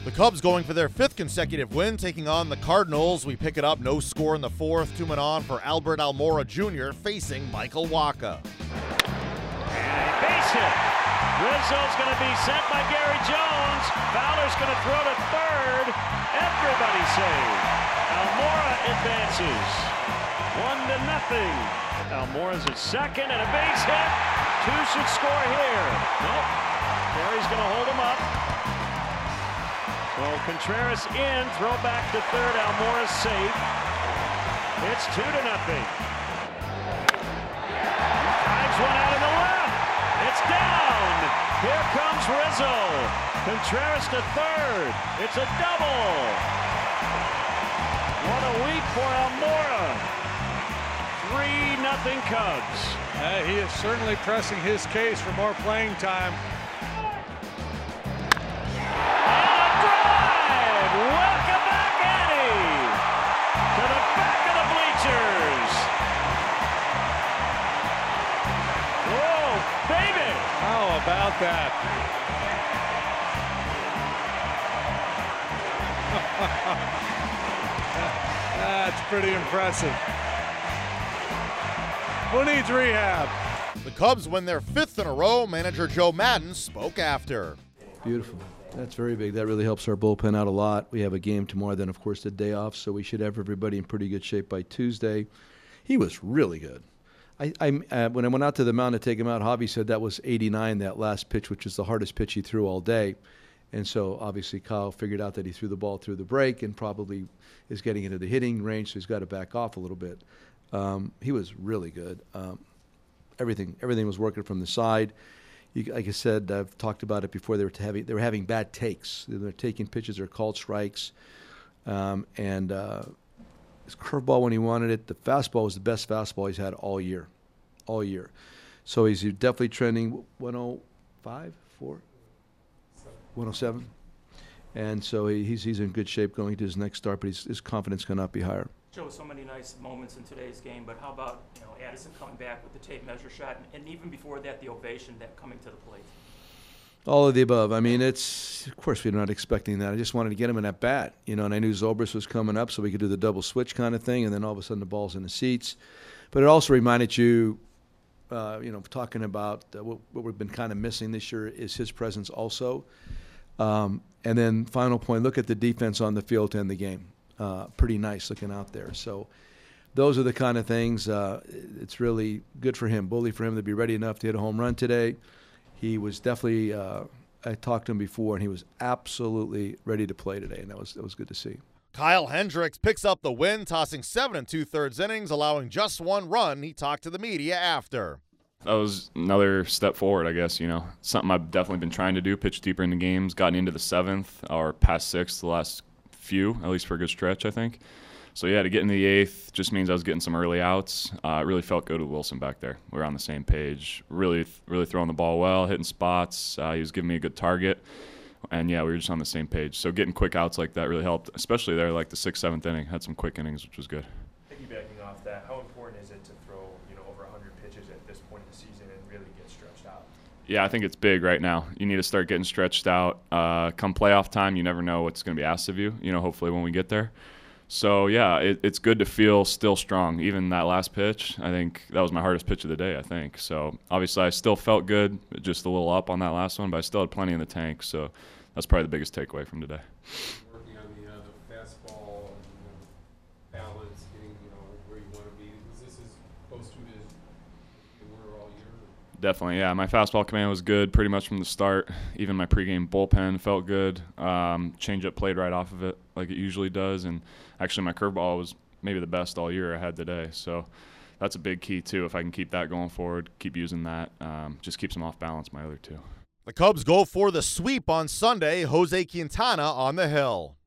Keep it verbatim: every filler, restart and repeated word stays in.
The Cubs going for their fifth consecutive win, taking on the Cardinals. We pick it up, no score in the fourth. Two men on for Albert Almora Junior facing Michael Wacha. And a base hit. Rizzo's going to be sent by Gary Jones. Fowler's going to throw to third. Everybody saved. Almora advances. One to nothing. Almora's at second and a base hit. Two should score here. Nope. Gary's going to hold him up. So Contreras in, throw back to third. Almora's safe. It's two to nothing. Drives one out of the left. It's down. Here comes Rizzo. Contreras to third. It's a double. What a week for Almora. Three nothing Cubs. Uh, he is certainly pressing his case for more playing time. Welcome back, Eddie, to the back of the bleachers. Whoa, baby! How about that? That's pretty impressive. Who needs rehab? The Cubs win their fifth in a row. Manager Joe Maddon spoke after. Beautiful. That's very big. That really helps our bullpen out a lot. We have a game tomorrow, then, of course, the day off, so we should have everybody in pretty good shape by Tuesday. He was really good. I, I uh, when I went out to the mound to take him out, Javi said that was eighty-nine, that last pitch, which was the hardest pitch he threw all day. And so, obviously, Kyle figured out that he threw the ball through the break and probably is getting into the hitting range, so he's got to back off a little bit. Um, he was really good. Um, everything, everything was working from the side. You, like I said, I've talked about it before. They were having they were having bad takes. They're taking pitches, they're called strikes, um, and uh, his curveball when he wanted it. The fastball was the best fastball he's had all year, all year. So he's definitely trending one oh five, four, one oh seven, and so he, he's he's in good shape going into his next start. But his, his confidence cannot be higher. Joe, so many nice moments in today's game, but how about, you know, Addison coming back with the tape measure shot, and, and even before that, the ovation that coming to the plate? All of the above. I mean, it's, of course, we're not expecting that. I just wanted to get him in at bat, you know, and I knew Zobrist was coming up, so we could do the double switch kind of thing, and then all of a sudden the ball's in the seats. But it also reminded you, uh, you know, talking about uh, what, what we've been kind of missing this year is his presence also. Um, and then final point, look at the defense on the field to end the game. Uh, pretty nice looking out there. So those are the kind of things. Uh, it's really good for him, bully for him to be ready enough to hit a home run today. He was definitely, uh, I talked to him before, and he was absolutely ready to play today, and that was that was good to see. Kyle Hendricks picks up the win, tossing seven and two-thirds innings, allowing just one run. He talked to the media after. That was another step forward, I guess, you know. Something I've definitely been trying to do, pitch deeper in the games, gotten into the seventh or past sixth the last few, at least for a good stretch, I think. So, yeah, to get in the eighth just means I was getting some early outs. Uh, it really felt good with Wilson back there. We were on the same page. Really, really throwing the ball well, hitting spots. Uh, he was giving me a good target. And, yeah, we were just on the same page. So getting quick outs like that really helped, especially there, like the sixth, seventh inning. Had some quick innings, which was good. Piggybacking off that, how important is it to throw, you know, over one hundred pitches at this point in the season and really get stretched out? Yeah, I think it's big right now. You need to start getting stretched out. Uh, come playoff time, you never know what's going to be asked of you, you know, hopefully when we get there. So, yeah, it, it's good to feel still strong. Even that last pitch, I think that was my hardest pitch of the day, I think. So, obviously, I still felt good, just a little up on that last one, but I still had plenty in the tank. So, that's probably the biggest takeaway from today. Working on the, uh, the fastball and, you know, balance, getting, you know, where you want to be. Was this as close to it as they were all year? Definitely, yeah. My fastball command was good pretty much from the start. Even my pregame bullpen felt good. Um, changeup played right off of it like it usually does. And actually my curveball was maybe the best all year I had today. So that's a big key, too. If I can keep that going forward, keep using that, um, just keeps them off balance, my other two. The Cubs go for the sweep on Sunday. Jose Quintana on the hill.